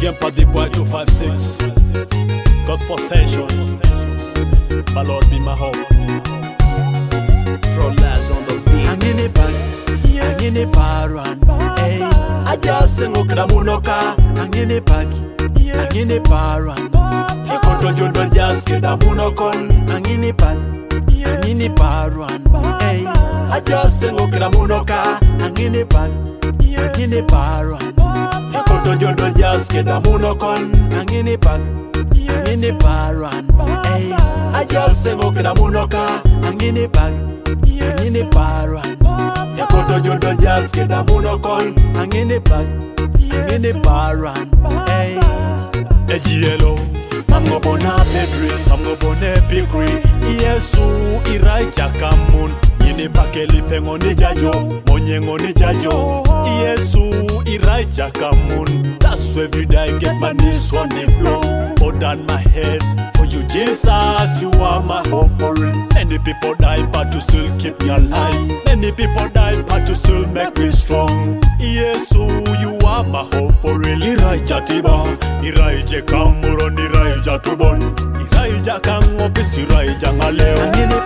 Again, for the boy 256. Gospel session. My Lord be my hope. From last on the beat. Angini bag, angini paran. Hey, aja sengo kramunoka. Angini bag, angini paran. Ekoto jodo jas keda munokon. Angini bag, angini paran. Hey, aja sengo kramunoka. Angini bag, angini paran. Ekoto jodo jas keda munokon. Angini bag, angini paran. Hey, aja sengo kramunoka. Angini bag. Angini paran, ekoto jodo jas keda munokon. Angini bag, angini paran. Hey, ejielo, mamgo bona pedri, mamgo bona pikri. Yesu irai chakamun, yini bakeli pengo ni jajo, monyengo ni jajo. Yesu irai chakamun, that's why every day I get my knees on the floor, hold down my head. For you, Jesus, you are my hope for it. Many people die, but you still keep me alive. Many people die, but you still make me strong. Yesu, you are my hope for it. Iraija tiba, iraija kamuron, iraija tubon, iraija kangopis, iraija ngaleo.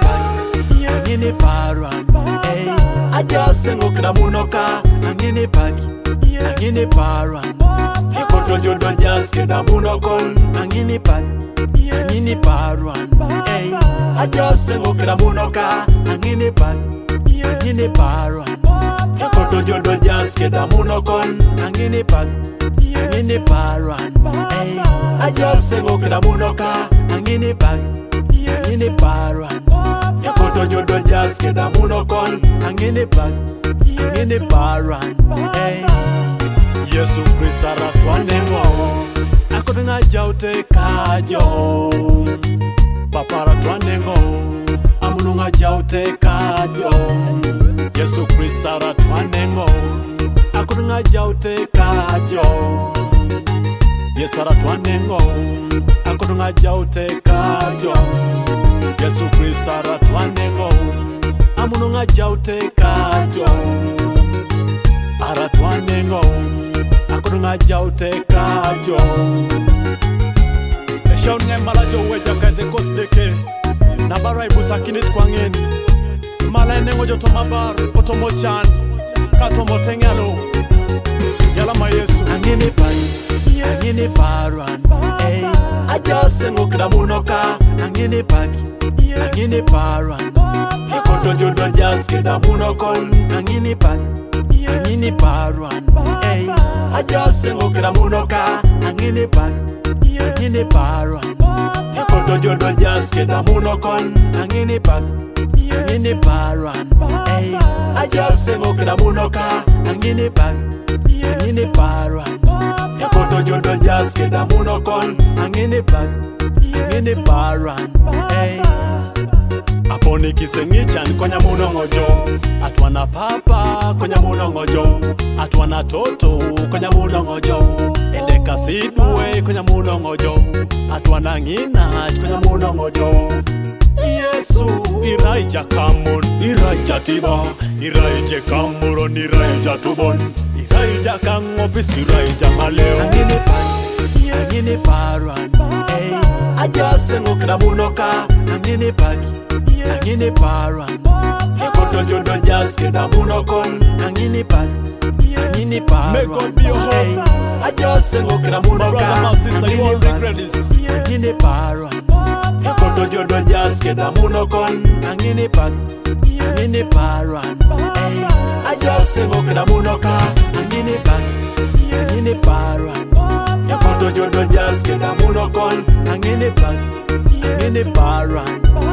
Angini paran, hey, aja sengo kramunoka. Angini pagi, angini paran. Ekoto jodo jas keda munokon. Angini pagi, angini paran. Hey, aja sengo kramunoka. Angini pagi, angini paran. Ekoto jodo jas keda munokon. Angini pagi, angini paran. Hey, aja sengo kramunoka. Angini pagi, angini paran. Ekoto jodo jas keda munokon. Angini pagi, angini paran. Hey, Yesu Kristo aratwanengo. Akodinga jaute kajo. Papa aratwanengo. Amununga jaute kajo. Yesu Kristo aratwanengo. Akodinga jaute kajo. Yesu aratwanengo. Akodinga jaute kajo. Yesu Kristo aratwanengo. Amununga jaute kajo. Aratwanengo. Akodinga jaute kajo. Eshaun nge malajo weja kate kosdeke. Nabara ibusa kinit kwangen. Mala nengo joto mabar otomo chan. Katomo tengalo. Yala ma Yesu. Angini pan, angini paran. Hey, aja sengo kramunoka. Angini pagi, angini paran. Ekoto jodo jas keda munokon. Angini pagi, angini paran. Hey, aja sengo kramunoka. Angini pagi, angini paran. Ekoto jodo jas keda munokon. Angini pagi, angini paran. Hey, aja sengo kramunoka. Angini pagi, angini paran. Ekoto jodo jas keda munokon. Angini pagi, angini paran. Hey, aponi kisengichan konya munongojo. Atwana papa konya munongojo. Atwana toto konya munongojo. Eleka sidwe konya munongojo. Atwana ngina konya munongojo. Yesu iraija kamun, iraija tiba, iraija kamuron, iraija tubon, iraija kangopis, iraija maleo. Angini pan, angini paran. Hey, aja sengo kramunoka. Angini pagi, angini paran. Ekoto jodo jas keda munokon. Angini pagi, angini paran. May God be your hope. Hey, aja sengo kramunoka. My brother, my sister, you won't regret this. Angini paran. Ekoto jodo jas keda munokon. Angini pagi, angini paran. Hey, aja sengo kramunoka. Angini pagi, angini paran. Ekoto jodo jas keda munokon. Angini pagi, angini paran.